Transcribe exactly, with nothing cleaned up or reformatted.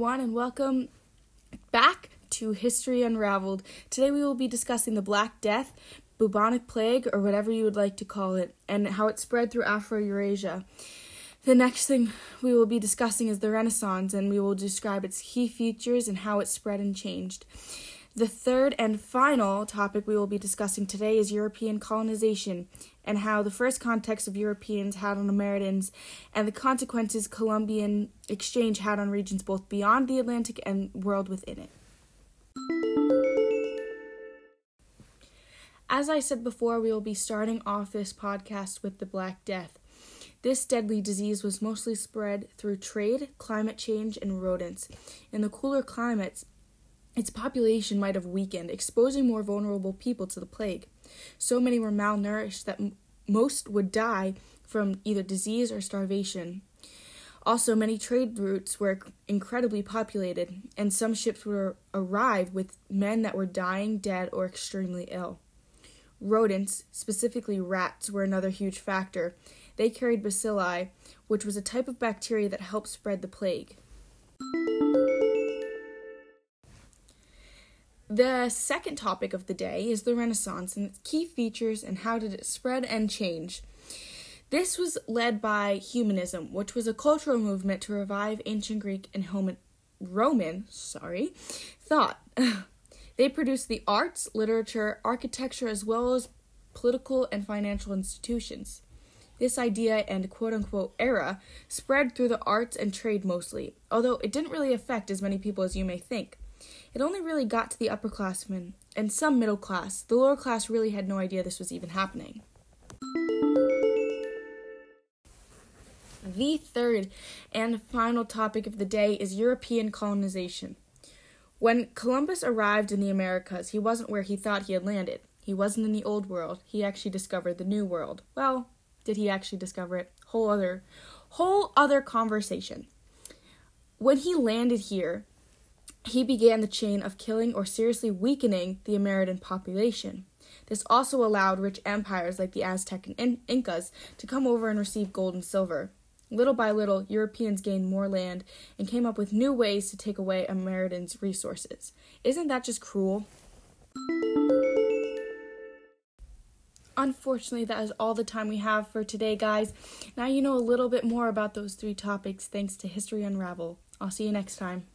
everyone, and welcome back to History Unraveled. Today we will be discussing the Black Death, bubonic plague, or whatever you would like to call it, and how it spread through Afro-Eurasia. The next thing we will be discussing is the Renaissance, and we will describe its key features and how it spread and changed. The third and final topic we will be discussing today is European colonization, and how the first context of Europeans had on Americans and the consequences Columbian exchange had on regions both beyond the Atlantic and world within it. As I said before, we will be starting off this podcast with the Black Death. This deadly disease was mostly spread through trade, climate change, and rodents. In the cooler climates, its population might have weakened, exposing more vulnerable people to the plague. So many were malnourished that m- most would die from either disease or starvation. Also, many trade routes were incredibly populated, and some ships would arrive with men that were dying, dead, or extremely ill. Rodents, specifically rats, were another huge factor. They carried bacilli, which was a type of bacteria that helped spread the plague. The second topic of the day is the Renaissance and its key features and how did it spread and change. This was led by humanism, which was a cultural movement to revive ancient Greek and Roman, Roman sorry, thought. They produced the arts, literature, architecture, as well as political and financial institutions. This idea and quote-unquote era spread through the arts and trade mostly, although it didn't really affect as many people as you may think. It only really got to the upperclassmen and some middle class. The lower class really had no idea this was even happening. The third and final topic of the day is European colonization. When Columbus arrived in the Americas, he wasn't where he thought he had landed. He wasn't in the old world. He actually discovered the new world. Well, did he actually discover it? Whole other, whole other conversation. When he landed here, he began the chain of killing or seriously weakening the American population. This also allowed rich empires like the Aztec and In- Incas to come over and receive gold and silver. Little by little, Europeans gained more land and came up with new ways to take away Americans' resources. Isn't that just cruel? Unfortunately, that is all the time we have for today, guys. Now you know a little bit more about those three topics thanks to History Unravel. I'll see you next time.